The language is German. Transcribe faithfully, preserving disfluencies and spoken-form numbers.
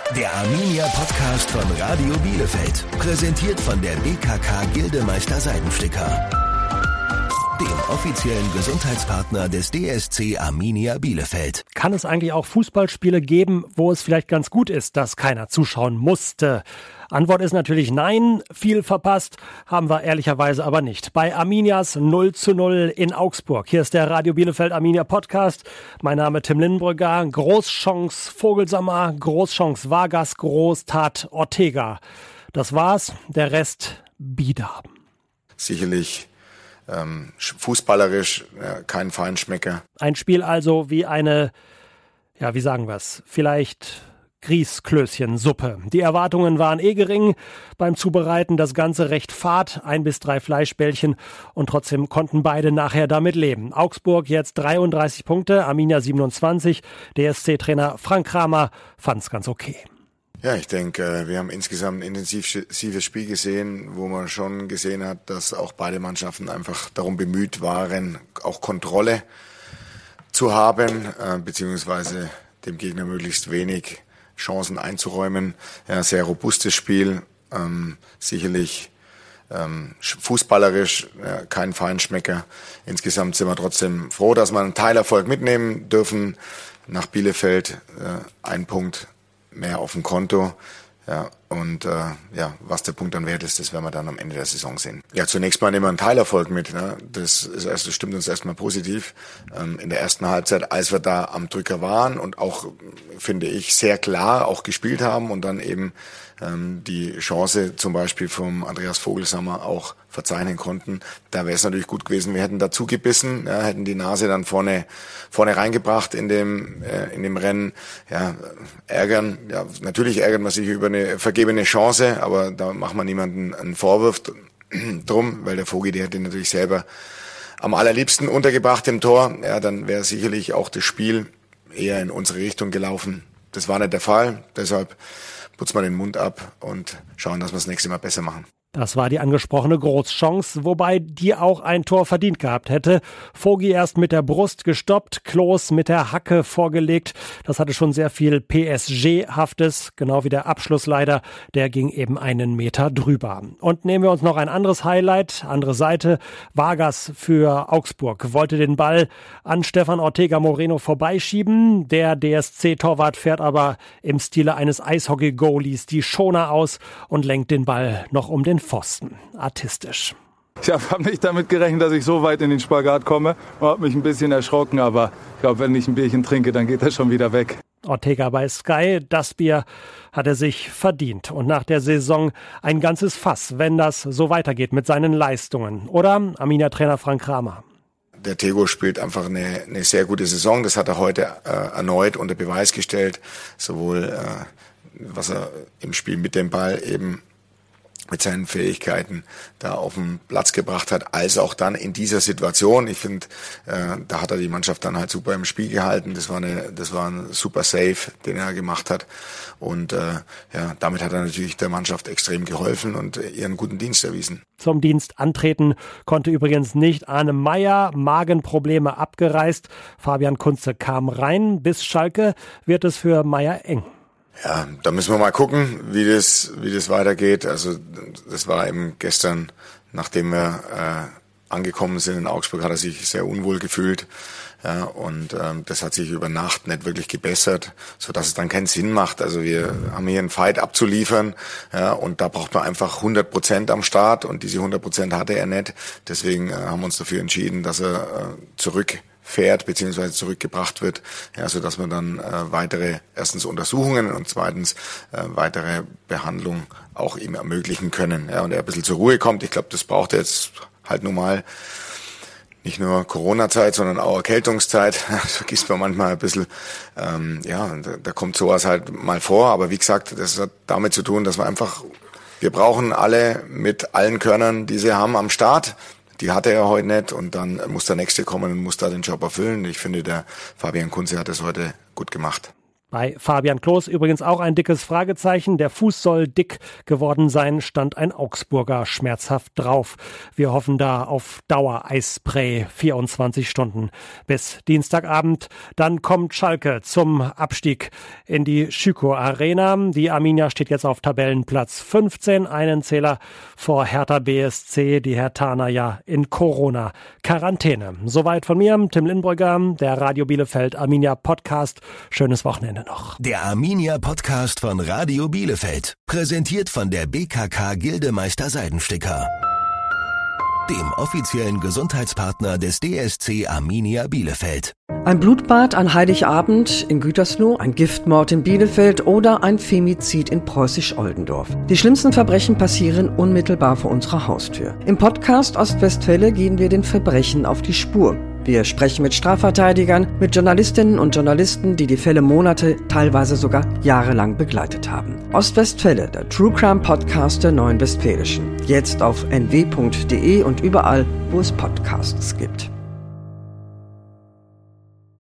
Der Arminia Podcast von Radio Bielefeld. Präsentiert von der B K K Gildemeister Seidensticker, dem offiziellen Gesundheitspartner des D S C Arminia Bielefeld. Kann es eigentlich auch Fußballspiele geben, wo es vielleicht ganz gut ist, dass keiner zuschauen musste? Antwort ist natürlich nein. Viel verpasst haben wir ehrlicherweise aber nicht. Bei Arminias null zu null in Augsburg. Hier ist der Radio Bielefeld Arminia Podcast. Mein Name Tim Lindenbrügger. Großchance Vogelsammer, Großchance Vargas, Großtat Ortega. Das war's. Der Rest bieder. Sicherlich ähm, fußballerisch äh, kein Feinschmecker. Ein Spiel also wie eine, ja, wie sagen wir's, vielleicht Grießklößchensuppe. Die Erwartungen waren eh gering beim Zubereiten, das Ganze recht fad, ein bis drei Fleischbällchen und trotzdem konnten beide nachher damit leben. Augsburg jetzt dreiunddreißig Punkte, Arminia siebenundzwanzig. D S C-Trainer Frank Kramer fand's ganz okay. Ja, ich denke, wir haben insgesamt ein intensives Spiel gesehen, wo man schon gesehen hat, dass auch beide Mannschaften einfach darum bemüht waren, auch Kontrolle zu haben, äh, beziehungsweise dem Gegner möglichst wenig Chancen einzuräumen. Ja, sehr robustes Spiel, ähm, sicherlich ähm, fußballerisch äh, kein Feinschmecker. Insgesamt sind wir trotzdem froh, dass wir einen Teilerfolg mitnehmen dürfen. Nach Bielefeld äh, ein Punkt mehr auf dem Konto. Ja, und äh, ja, was der Punkt dann wert ist, das werden wir dann am Ende der Saison sehen. Ja, zunächst mal nehmen wir einen Teilerfolg mit. Ne? Das, ist erst, das stimmt uns erstmal positiv. Ähm, in der ersten Halbzeit, als wir da am Drücker waren und auch, finde ich, sehr klar auch gespielt haben und dann eben ähm, die Chance zum Beispiel vom Andreas Vogelsammer auch verzeichnen konnten, da wäre es natürlich gut gewesen. Wir hätten dazu gebissen, ja, hätten die Nase dann vorne vorne reingebracht in dem äh, in dem Rennen. Ja, ärgern. Ja, natürlich ärgert man sich über eine vergebene Chance, aber da macht man niemanden einen Vorwurf drum, weil der Vogel, der hat den natürlich selber am allerliebsten untergebracht im Tor. Ja, dann wäre sicherlich auch das Spiel eher in unsere Richtung gelaufen. Das war nicht der Fall, deshalb putzen wir den Mund ab und schauen, dass wir das nächste Mal besser machen. Das war die angesprochene Großchance, wobei die auch ein Tor verdient gehabt hätte. Vogi erst mit der Brust gestoppt, Klos mit der Hacke vorgelegt. Das hatte schon sehr viel P S G-haftes, genau wie der Abschluss leider. Der ging eben einen Meter drüber. Und nehmen wir uns noch ein anderes Highlight, andere Seite. Vargas für Augsburg wollte den Ball an Stefan Ortega Moreno vorbeischieben. Der D S C-Torwart fährt aber im Stile eines Eishockey-Goalies die Schoner aus und lenkt den Ball noch um den Pfosten. Artistisch. Ich habe nicht damit gerechnet, dass ich so weit in den Spagat komme. Ich habe mich ein bisschen erschrocken, aber ich glaube, wenn ich ein Bierchen trinke, dann geht das schon wieder weg. Ortega bei Sky, das Bier hat er sich verdient. Und nach der Saison ein ganzes Fass, wenn das so weitergeht mit seinen Leistungen. Oder, Arminia-Trainer Frank Kramer? Der Tego spielt einfach eine, eine sehr gute Saison. Das hat er heute äh, erneut unter Beweis gestellt. Sowohl, äh, was er im Spiel mit dem Ball eben mit seinen Fähigkeiten da auf den Platz gebracht hat, als auch dann in dieser Situation. Ich finde, äh, da hat er die Mannschaft dann halt super im Spiel gehalten. Das war eine, das war ein super Save, den er gemacht hat. Und äh, ja, damit hat er natürlich der Mannschaft extrem geholfen und äh, ihren guten Dienst erwiesen. Zum Dienst antreten konnte übrigens nicht Arne Meyer, Magenprobleme abgereist. Fabian Kunze kam rein. Bis Schalke wird es für Meyer eng. Ja, da müssen wir mal gucken, wie das, wie das weitergeht. Also das war eben gestern, nachdem wir äh, angekommen sind in Augsburg, hat er sich sehr unwohl gefühlt. Ja, und ähm, das hat sich über Nacht nicht wirklich gebessert, so dass es dann keinen Sinn macht. Also wir haben hier einen Fight abzuliefern, ja, und da braucht man einfach hundert Prozent am Start und diese hundert Prozent hatte er nicht. Deswegen äh, haben wir uns dafür entschieden, dass er äh, zurück fährt bzw. zurückgebracht wird, ja, so dass wir dann äh, weitere erstens Untersuchungen und zweitens äh, weitere Behandlung auch ihm ermöglichen können, ja, und er ein bisschen zur Ruhe kommt. Ich glaube, das braucht er jetzt halt nun mal. Nicht nur Corona-Zeit, sondern auch Erkältungszeit. Das vergisst man manchmal ein bisschen. Ähm, ja, da, da kommt sowas halt mal vor. Aber wie gesagt, das hat damit zu tun, dass wir einfach, wir brauchen alle mit allen Körnern, die sie haben, am Start. Die hatte er heute nicht und dann muss der Nächste kommen und muss da den Job erfüllen. Ich finde, der Fabian Kunze hat das heute gut gemacht. Bei Fabian Klos übrigens auch ein dickes Fragezeichen. Der Fuß soll dick geworden sein, stand ein Augsburger schmerzhaft drauf. Wir hoffen da auf Dauer-Eisspray, vierundzwanzig Stunden bis Dienstagabend. Dann kommt Schalke zum Abstieg in die Schüko Arena. Die Arminia steht jetzt auf Tabellenplatz fünfzehn, einen Zähler vor Hertha B S C. Die Herthaner ja in Corona-Quarantäne. Soweit von mir, Tim Lindbrügger, der Radio Bielefeld Arminia Podcast. Schönes Wochenende noch. Der Arminia Podcast von Radio Bielefeld. Präsentiert von der B K K Gildemeister Seidensticker, dem offiziellen Gesundheitspartner des D S C Arminia Bielefeld. Ein Blutbad an Heiligabend in Gütersloh, ein Giftmord in Bielefeld oder ein Femizid in Preußisch-Oldendorf. Die schlimmsten Verbrechen passieren unmittelbar vor unserer Haustür. Im Podcast Ostwestfälle gehen wir den Verbrechen auf die Spur. Wir sprechen mit Strafverteidigern, mit Journalistinnen und Journalisten, die die Fälle Monate, teilweise sogar jahrelang begleitet haben. Ostwestfälle, der True Crime Podcast der Neuen Westfälischen. Jetzt auf n w punkt d e und überall, wo es Podcasts gibt.